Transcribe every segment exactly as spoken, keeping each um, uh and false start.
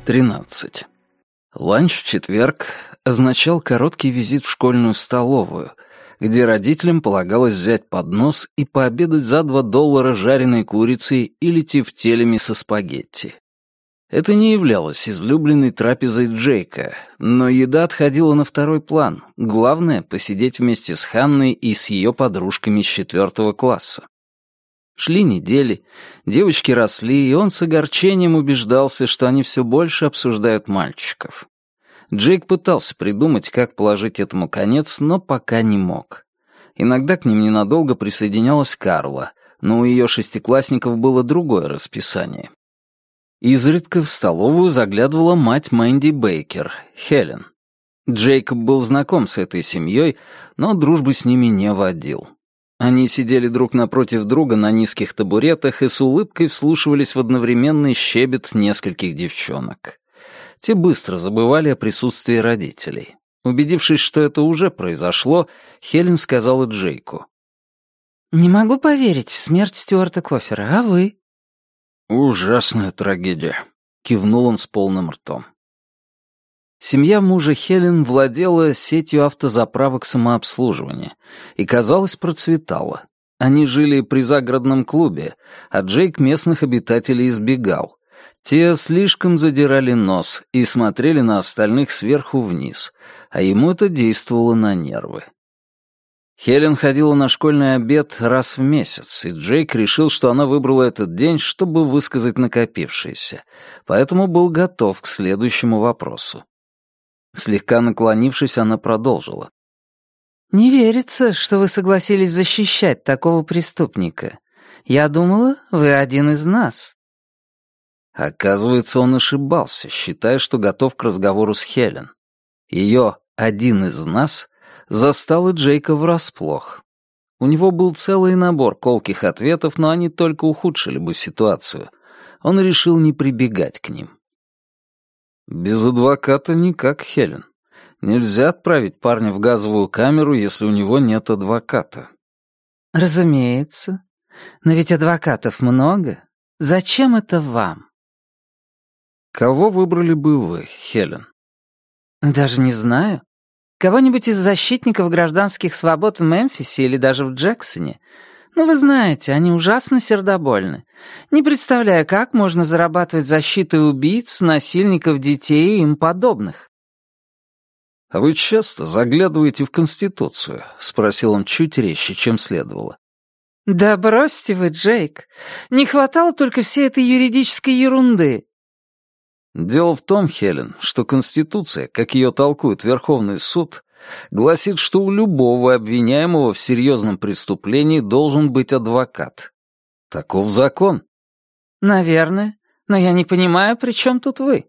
тринадцать. Ланч в четверг означал короткий визит в школьную столовую, где родителям полагалось взять поднос и пообедать за два доллара жареной курицей или тефтелями со спагетти. Это не являлось излюбленной трапезой Джейка, но еда отходила на второй план. Главное — посидеть вместе с Ханной и с ее подружками с четвертого класса. Шли недели, девочки росли, и он с огорчением убеждался, что они все больше обсуждают мальчиков. Джейк пытался придумать, как положить этому конец, но пока не мог. Иногда к ним ненадолго присоединялась Карла, но у ее шестиклассников было другое расписание. Изредка в столовую заглядывала мать Мэнди Бейкер, Хелен. Джейкоб был знаком с этой семьей, но дружбы с ними не водил. Они сидели друг напротив друга на низких табуретах и с улыбкой вслушивались в одновременный щебет нескольких девчонок. Те быстро забывали о присутствии родителей. Убедившись, что это уже произошло, Хелен сказала Джейку: «Не могу поверить в смерть Стюарта Кофера, а вы?» «Ужасная трагедия», — кивнул он с полным ртом. Семья мужа Хелен владела сетью автозаправок самообслуживания и, казалось, процветала. Они жили при загородном клубе, а Джейк местных обитателей избегал. Те слишком задирали нос и смотрели на остальных сверху вниз, а ему это действовало на нервы. Хелен ходила на школьный обед раз в месяц, и Джейк решил, что она выбрала этот день, чтобы высказать накопившееся, поэтому был готов к следующему вопросу. Слегка наклонившись, она продолжила. «Не верится, что вы согласились защищать такого преступника. Я думала, вы один из нас». Оказывается, он ошибался, считая, что готов к разговору с Хелен. Ее «один из нас» застала Джейка врасплох. У него был целый набор колких ответов, но они только ухудшили бы ситуацию. Он решил не прибегать к ним. «Без адвоката никак, Хелен. Нельзя отправить парня в газовую камеру, если у него нет адвоката». «Разумеется. Но ведь адвокатов много. Зачем это вам?» «Кого выбрали бы вы, Хелен?» «Даже не знаю. Кого-нибудь из защитников гражданских свобод в Мемфисе или даже в Джексоне. Ну, вы знаете, они ужасно сердобольны. Не представляю, как можно зарабатывать защитой убийц, насильников детей и им подобных». «А вы часто заглядываете в Конституцию?» — спросил он чуть резче, чем следовало. «Да бросьте вы, Джейк. Не хватало только всей этой юридической ерунды». «Дело в том, Хелен, что Конституция, как ее толкует Верховный суд, гласит, что у любого обвиняемого в серьезном преступлении должен быть адвокат. Таков закон». «Наверное. Но я не понимаю, при чем тут вы?»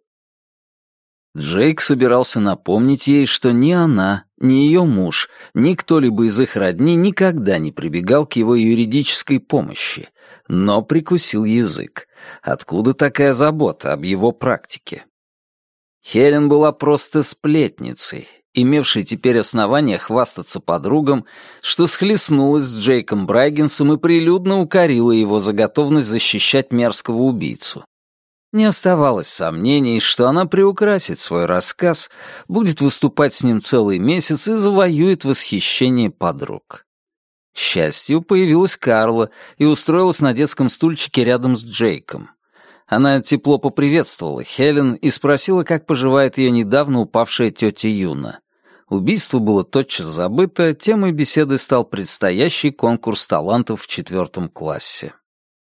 Джейк собирался напомнить ей, что ни она, ни ее муж, ни кто-либо из их родни никогда не прибегал к его юридической помощи, но прикусил язык. Откуда такая забота об его практике? Хелен была просто сплетницей, имевшей теперь основания хвастаться подругам, что схлестнулась с Джейком Брайгенсом и прилюдно укорила его за готовность защищать мерзкого убийцу. Не оставалось сомнений, что она приукрасит свой рассказ, будет выступать с ним целый месяц и завоюет восхищение подруг. К счастью, появилась Карла и устроилась на детском стульчике рядом с Джейком. Она тепло поприветствовала Хелен и спросила, как поживает ее недавно упавшая тетя Юна. Убийство было тотчас забыто, темой беседы стал предстоящий конкурс талантов в четвертом классе.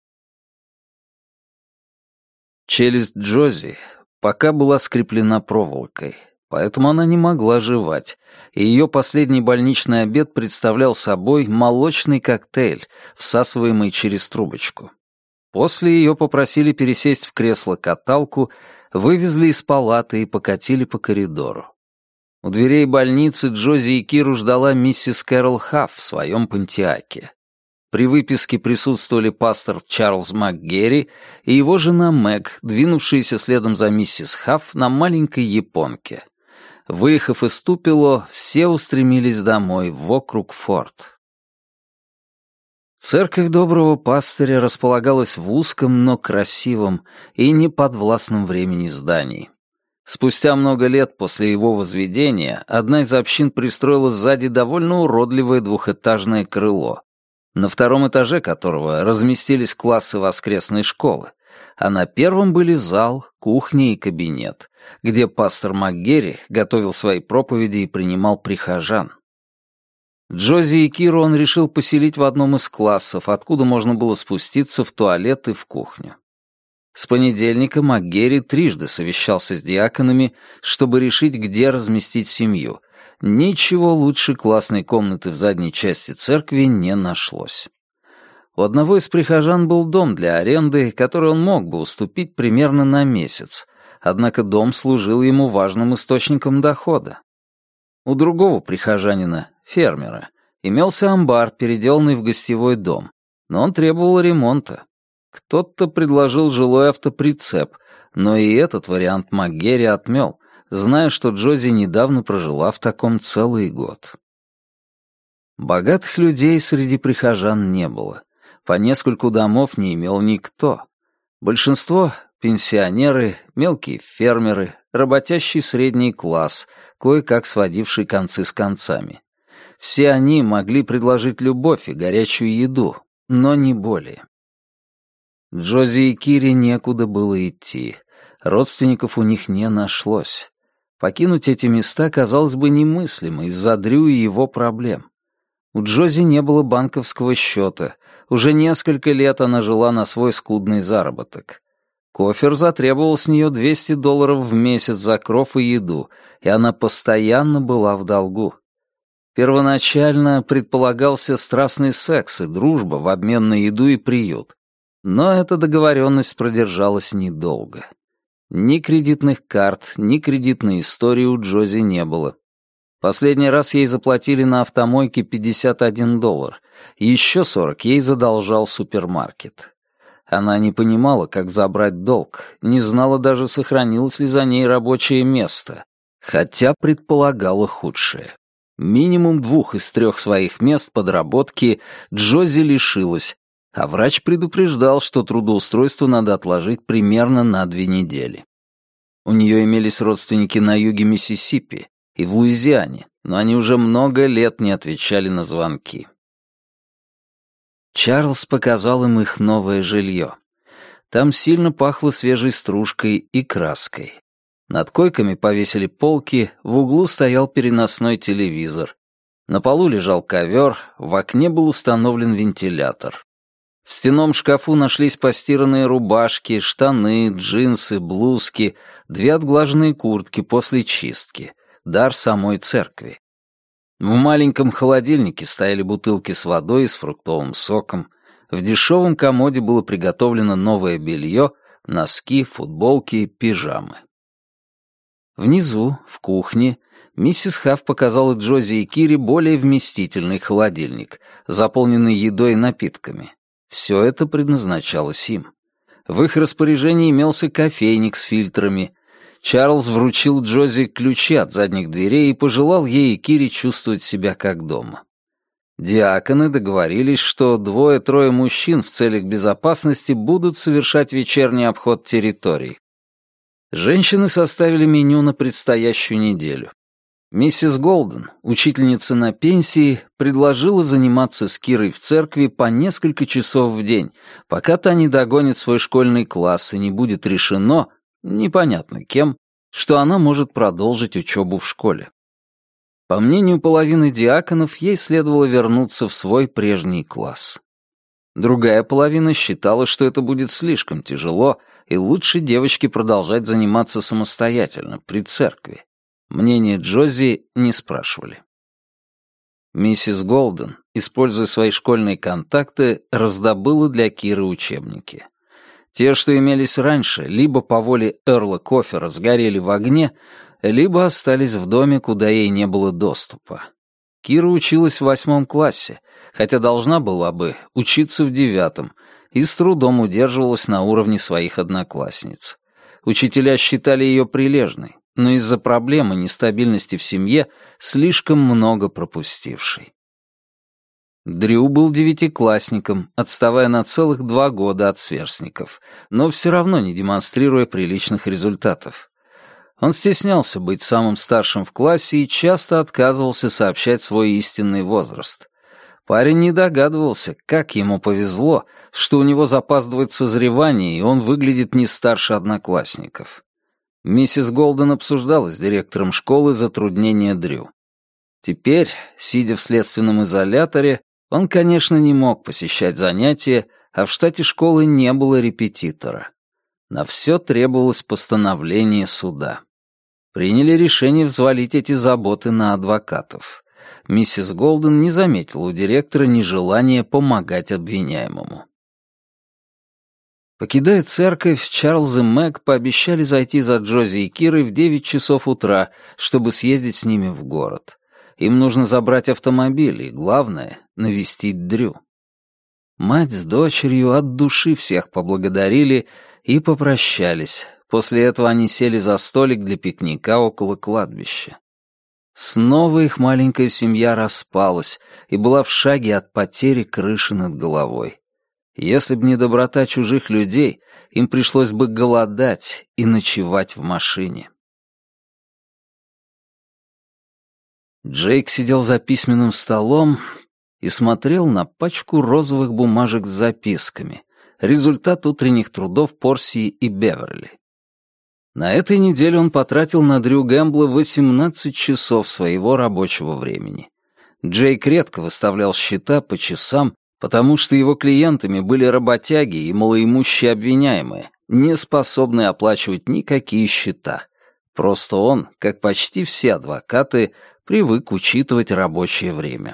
Челюсть Джози пока была скреплена проволокой, поэтому она не могла жевать, и ее последний больничный обед представлял собой молочный коктейль, всасываемый через трубочку. После ее попросили пересесть в кресло-каталку, вывезли из палаты и покатили по коридору. У дверей больницы Джози и Киру ждала миссис Кэрол Хафф в своем пантиаке. При выписке присутствовали пастор Чарльз МакГерри и его жена Мэг, двинувшиеся следом за миссис Хафф на маленькой японке. Выехав из Тупело, все устремились домой, в округ Форд. Церковь доброго пастыря располагалась в узком, но красивом и неподвластном времени здании. Спустя много лет после его возведения одна из общин пристроила сзади довольно уродливое двухэтажное крыло, на втором этаже которого разместились классы воскресной школы, а на первом были зал, кухня и кабинет, где пастор МакГерри готовил свои проповеди и принимал прихожан. Джози и Киру он решил поселить в одном из классов, откуда можно было спуститься в туалет и в кухню. С понедельника МакГерри трижды совещался с диаконами, чтобы решить, где разместить семью. Ничего лучше классной комнаты в задней части церкви не нашлось. У одного из прихожан был дом для аренды, который он мог бы уступить примерно на месяц, однако дом служил ему важным источником дохода. У другого прихожанина, фермера, имелся амбар, переделанный в гостевой дом, но он требовал ремонта. Кто-то предложил жилой автоприцеп, но и этот вариант МакГерри отмел, зная, что Джози недавно прожила в таком целый год. Богатых людей среди прихожан не было. По нескольку домов не имел никто. Большинство — пенсионеры, мелкие фермеры, работящий средний класс, кое-как сводивший концы с концами. Все они могли предложить любовь и горячую еду, но не более. Джози и Кире некуда было идти. Родственников у них не нашлось. Покинуть эти места казалось бы немыслимо из-за Дрю и его проблем. У Джози не было банковского счета. Уже несколько лет она жила на свой скудный заработок. Кофер затребовал с нее двести долларов в месяц за кров и еду, и она постоянно была в долгу. Первоначально предполагался страстный секс и дружба в обмен на еду и приют. Но эта договоренность продержалась недолго. Ни кредитных карт, ни кредитной истории у Джози не было. Последний раз ей заплатили на автомойке пятьдесят один доллар, еще сорок ей задолжал супермаркет. Она не понимала, как забрать долг, не знала даже, сохранилось ли за ней рабочее место, хотя предполагала худшее. Минимум двух из трех своих мест подработки Джози лишилась, а врач предупреждал, что трудоустройство надо отложить примерно на две недели. У нее имелись родственники на юге Миссисипи и в Луизиане, но они уже много лет не отвечали на звонки. Чарльз показал им их новое жилье. Там сильно пахло свежей стружкой и краской. Над койками повесили полки, в углу стоял переносной телевизор. На полу лежал ковер, в окне был установлен вентилятор. В стенном шкафу нашлись постиранные рубашки, штаны, джинсы, блузки, две отглаженные куртки после чистки, дар самой церкви. В маленьком холодильнике стояли бутылки с водой и с фруктовым соком. В дешевом комоде было приготовлено новое белье, носки, футболки, пижамы. Внизу, в кухне, миссис Хафф показала Джози и Кире более вместительный холодильник, заполненный едой и напитками. Все это предназначалось им. В их распоряжении имелся кофейник с фильтрами. Чарльз вручил Джози ключи от задних дверей и пожелал ей и Кире чувствовать себя как дома. Диаконы договорились, что двое-трое мужчин в целях безопасности будут совершать вечерний обход территорий. Женщины составили меню на предстоящую неделю. Миссис Голден, учительница на пенсии, предложила заниматься с Кирой в церкви по несколько часов в день, пока та не догонит свой школьный класс и не будет решено, непонятно кем, что она может продолжить учебу в школе. По мнению половины диаконов, ей следовало вернуться в свой прежний класс. Другая половина считала, что это будет слишком тяжело, и лучше девочке продолжать заниматься самостоятельно, при церкви. Мнение Джози не спрашивали. Миссис Голден, используя свои школьные контакты, раздобыла для Киры учебники. Те, что имелись раньше, либо по воле Эрла Кофера сгорели в огне, либо остались в доме, куда ей не было доступа. Кира училась в восьмом классе, хотя должна была бы учиться в девятом, и с трудом удерживалась на уровне своих одноклассниц. Учителя считали ее прилежной, но из-за проблемы нестабильности в семье слишком много пропустившей. Дрю был девятиклассником, отставая на целых два года от сверстников, но все равно не демонстрируя приличных результатов. Он стеснялся быть самым старшим в классе и часто отказывался сообщать свой истинный возраст. Парень не догадывался, как ему повезло, что у него запаздывает созревание, и он выглядит не старше одноклассников. Миссис Голден обсуждала с директором школы затруднения Дрю. Теперь, сидя в следственном изоляторе, он, конечно, не мог посещать занятия, а в штате школы не было репетитора. На все требовалось постановление суда. Приняли решение взвалить эти заботы на адвокатов. Миссис Голден не заметила у директора нежелания помогать обвиняемому. Покидая церковь, Чарльз и Мэг пообещали зайти за Джози и Кирой в девять часов утра, чтобы съездить с ними в город. Им нужно забрать автомобиль и, главное, навестить Дрю. Мать с дочерью от души всех поблагодарили и попрощались. После этого они сели за столик для пикника около кладбища. Снова их маленькая семья распалась и была в шаге от потери крыши над головой. Если б не доброта чужих людей, им пришлось бы голодать и ночевать в машине. Джейк сидел за письменным столом и смотрел на пачку розовых бумажек с записками, результат утренних трудов Порсии и Беверли. На этой неделе он потратил на Дрю Гэмбла восемнадцать часов своего рабочего времени. Джейк редко выставлял счета по часам, потому что его клиентами были работяги и малоимущие обвиняемые, не способные оплачивать никакие счета. Просто он, как почти все адвокаты, привык учитывать рабочее время.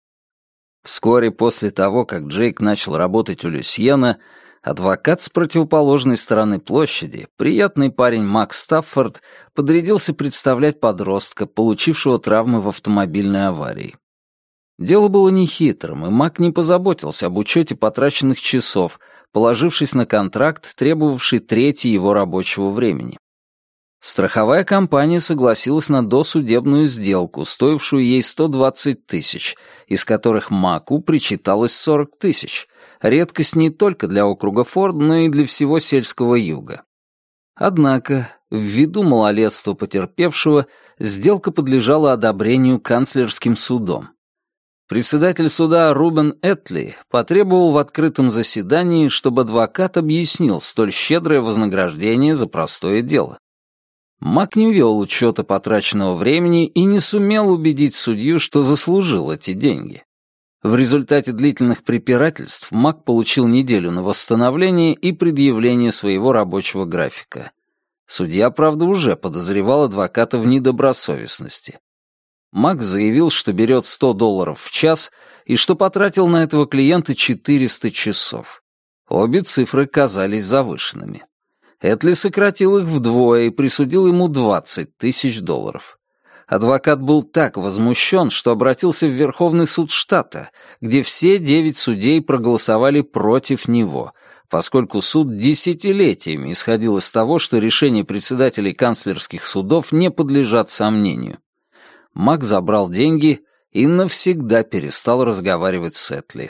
Вскоре после того, как Джейк начал работать у Люсьена, адвокат с противоположной стороны площади, приятный парень Мак Стаффорд, подрядился представлять подростка, получившего травмы в автомобильной аварии. Дело было нехитрым, и Мак не позаботился об учете потраченных часов, положившись на контракт, требовавший трети его рабочего времени. Страховая компания согласилась на досудебную сделку, стоившую ей сто двадцать тысяч, из которых Маку причиталось сорок тысяч, редкость не только для округа Форд, но и для всего сельского юга. Однако, ввиду малолетства потерпевшего, сделка подлежала одобрению канцлерским судом. Председатель суда Рубен Этли потребовал в открытом заседании, чтобы адвокат объяснил столь щедрое вознаграждение за простое дело. Мак не вел учета потраченного времени и не сумел убедить судью, что заслужил эти деньги. В результате длительных препирательств Мак получил неделю на восстановление и предъявление своего рабочего графика. Судья, правда, уже подозревал адвоката в недобросовестности. Мак заявил, что берет сто долларов в час и что потратил на этого клиента четыреста часов. Обе цифры казались завышенными. Этли сократил их вдвое и присудил ему двадцать тысяч долларов. Адвокат был так возмущен, что обратился в Верховный суд штата, где все девять судей проголосовали против него, поскольку суд десятилетиями исходил из того, что решения председателей канцлерских судов не подлежат сомнению. Мак забрал деньги и навсегда перестал разговаривать с Этли.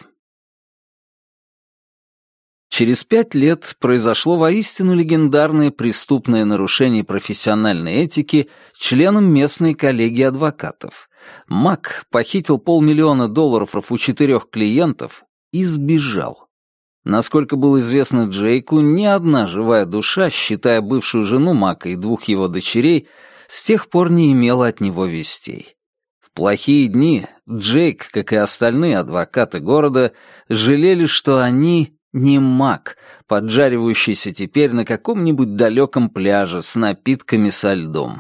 Через пять лет произошло воистину легендарное преступное нарушение профессиональной этики членом местной коллегии адвокатов. Мак похитил полмиллиона долларов у четырех клиентов и сбежал. Насколько было известно Джейку, ни одна живая душа, считая бывшую жену Мака и двух его дочерей, с тех пор не имела от него вестей. В плохие дни Джейк, как и остальные адвокаты города, жалели, что они не Мак, поджаривающийся теперь на каком-нибудь далеком пляже с напитками со льдом.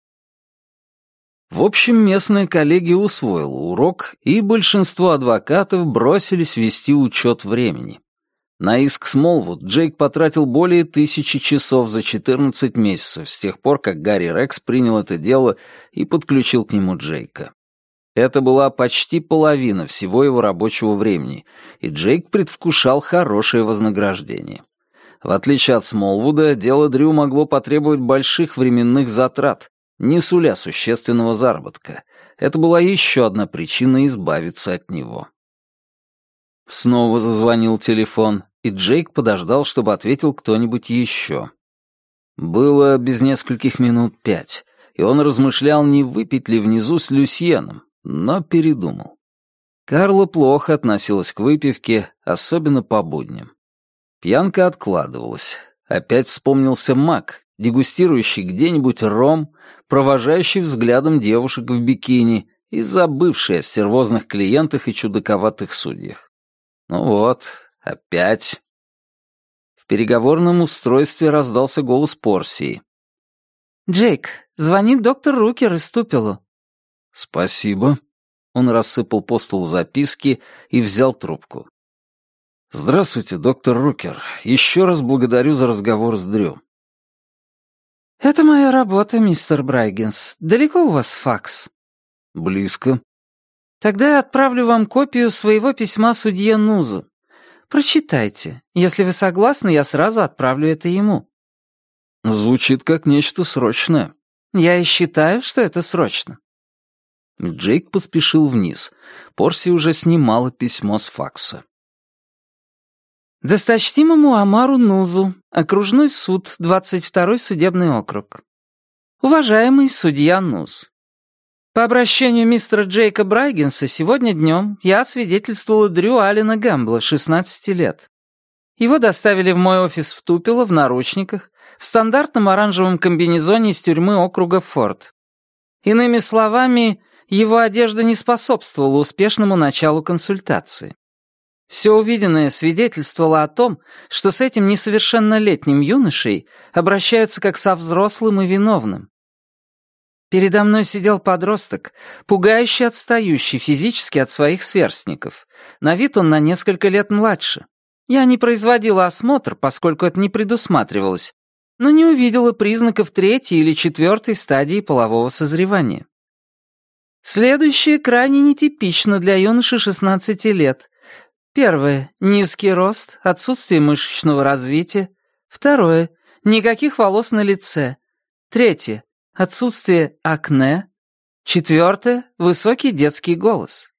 В общем, местная коллегия усвоила урок, и большинство адвокатов бросились вести учет времени. На иск Смолвуд Джейк потратил более тысячи часов за четырнадцать месяцев с тех пор, как Гарри Рекс принял это дело и подключил к нему Джейка. Это была почти половина всего его рабочего времени, и Джейк предвкушал хорошее вознаграждение. В отличие от Смолвуда, дело Дрю могло потребовать больших временных затрат, не суля существенного заработка. Это была еще одна причина избавиться от него. Снова зазвонил телефон, и Джейк подождал, чтобы ответил кто-нибудь еще. Было без нескольких минут пять, и он размышлял, не выпить ли внизу с Люсьеном, но передумал. Карла плохо относилась к выпивке, особенно по будням. Пьянка откладывалась. Опять вспомнился Мак, дегустирующий где-нибудь ром, провожающий взглядом девушек в бикини и забывший о стервозных клиентах и чудаковатых судьях. Ну вот, опять. В переговорном устройстве раздался голос Порсии. «Джейк, звонит доктор Рукер из Тупело». «Спасибо». Он рассыпал по столу записки и взял трубку. «Здравствуйте, доктор Рукер. Еще раз благодарю за разговор с Дрю». «Это моя работа, мистер Брайгенс. Далеко у вас факс?» «Близко». «Тогда я отправлю вам копию своего письма судье Нузу. Прочитайте. Если вы согласны, я сразу отправлю это ему». «Звучит как нечто срочное». «Я и считаю, что это срочно». Джейк поспешил вниз. Порси уже снимала письмо с факса. Досточтимому Амару Нузу, окружной суд, двадцать второй судебный округ. Уважаемый судья Нуз, по обращению мистера Джейка Брайгенса сегодня днем я свидетельствовала Дрю Аллена Гэмбла, шестнадцати лет. Его доставили в мой офис в Тупело в наручниках, в стандартном оранжевом комбинезоне из тюрьмы округа Форд. Иными словами, его одежда не способствовала успешному началу консультации. Все увиденное свидетельствовало о том, что с этим несовершеннолетним юношей обращаются как со взрослым и виновным. Передо мной сидел подросток, пугающе отстающий физически от своих сверстников. На вид он на несколько лет младше. Я не производила осмотр, поскольку это не предусматривалось, но не увидела признаков третьей или четвертой стадии полового созревания. Следующее крайне нетипично для юноши шестнадцати лет. Первое — низкий рост, отсутствие мышечного развития. Второе — никаких волос на лице. Третье — отсутствие акне. Четвертое — высокий детский голос.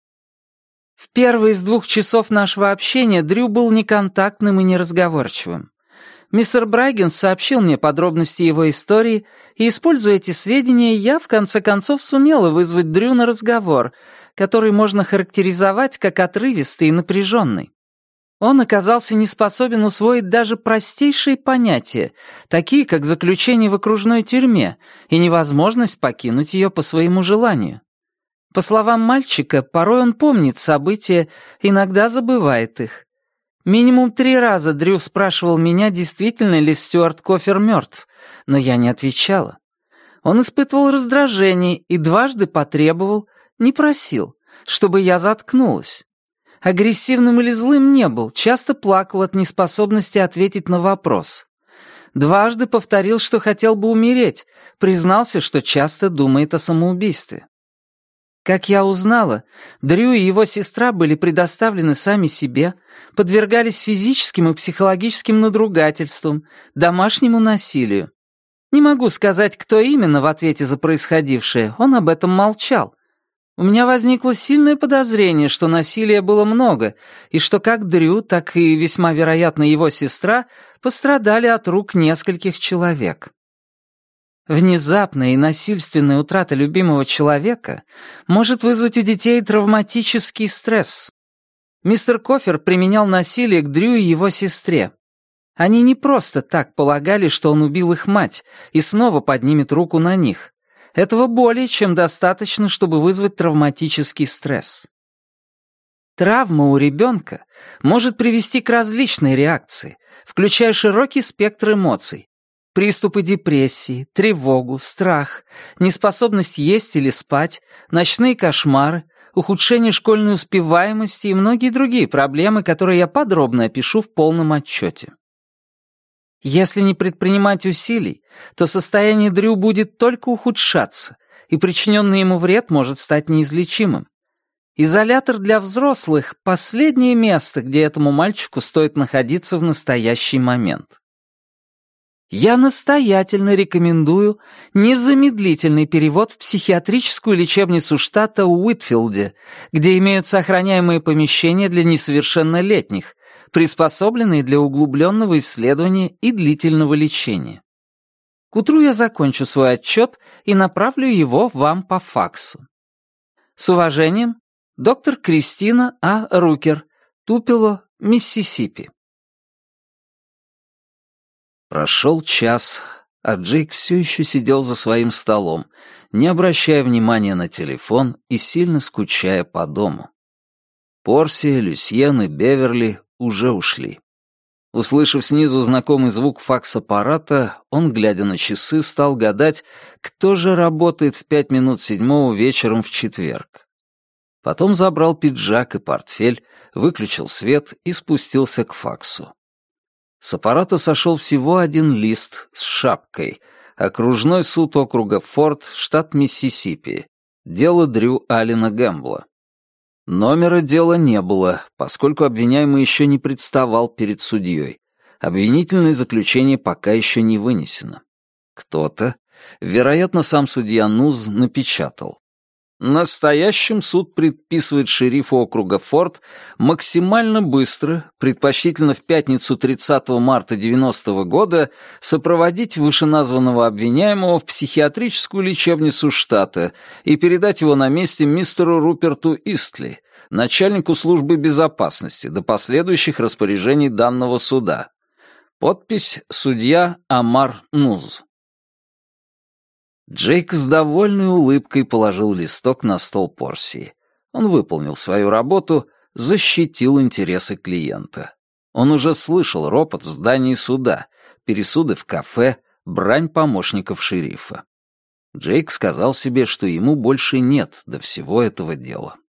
В первые из двух часов нашего общения Дрю был неконтактным и неразговорчивым. Мистер Брайгенс сообщил мне подробности его истории, и, используя эти сведения, я, в конце концов, сумела вызвать Дрю на разговор, который можно характеризовать как отрывистый и напряженный. Он оказался не способен усвоить даже простейшие понятия, такие как заключение в окружной тюрьме и невозможность покинуть ее по своему желанию. По словам мальчика, порой он помнит события, иногда забывает их. Минимум три раза Дрю спрашивал меня, действительно ли Стюарт Кофер мертв, но я не отвечала. Он испытывал раздражение и дважды потребовал, не просил, чтобы я заткнулась. Агрессивным или злым не был, часто плакал от неспособности ответить на вопрос. Дважды повторил, что хотел бы умереть, признался, что часто думает о самоубийстве. Как я узнала, Дрю и его сестра были предоставлены сами себе, подвергались физическим и психологическим надругательствам, домашнему насилию. Не могу сказать, кто именно в ответе за происходившее, он об этом молчал. У меня возникло сильное подозрение, что насилия было много, и что как Дрю, так и, весьма вероятно, его сестра пострадали от рук нескольких человек. Внезапная и насильственная утрата любимого человека может вызвать у детей травматический стресс. Мистер Кофер применял насилие к Дрю и его сестре. Они не просто так полагали, что он убил их мать, и снова поднимет руку на них. Этого более чем достаточно, чтобы вызвать травматический стресс. Травма у ребенка может привести к различной реакции, включая широкий спектр эмоций. Приступы депрессии, тревогу, страх, неспособность есть или спать, ночные кошмары, ухудшение школьной успеваемости и многие другие проблемы, которые я подробно опишу в полном отчете. Если не предпринимать усилий, то состояние Дрю будет только ухудшаться, и причиненный ему вред может стать неизлечимым. Изолятор для взрослых — последнее место, где этому мальчику стоит находиться в настоящий момент. Я настоятельно рекомендую незамедлительный перевод в психиатрическую лечебницу штата Уитфилде, где имеются охраняемые помещения для несовершеннолетних, приспособленные для углубленного исследования и длительного лечения. К утру я закончу свой отчет и направлю его вам по факсу. С уважением, доктор Кристина А. Рукер, Тупело, Миссисипи. Прошел час, а Джейк все еще сидел за своим столом, не обращая внимания на телефон и сильно скучая по дому. Порсия, Люсьен и Беверли уже ушли. Услышав снизу знакомый звук факс-аппарата, он, глядя на часы, стал гадать, кто же работает в пять минут седьмого вечером в четверг. Потом забрал пиджак и портфель, выключил свет и спустился к факсу. С аппарата сошел всего один лист с шапкой. Окружной суд округа Форд, штат Миссисипи. Дело Дрю Аллена Гэмбла. Номера дела не было, поскольку обвиняемый еще не представал перед судьей. Обвинительное заключение пока еще не вынесено. Кто-то, вероятно, сам судья Нуз, напечатал: настоящим суд предписывает шерифу округа Форд максимально быстро, предпочтительно в пятницу тридцатого марта девяностого года, сопроводить вышеназванного обвиняемого в психиатрическую лечебницу штата и передать его на месте мистеру Руперту Истли, начальнику службы безопасности, до последующих распоряжений данного суда. Подпись «Судья Амар Нуз». Джейк с довольной улыбкой положил листок на стол Порсии. Он выполнил свою работу, защитил интересы клиента. Он уже слышал ропот в здании суда, пересуды в кафе, брань помощников шерифа. Джейк сказал себе, что ему больше нет до всего этого дела.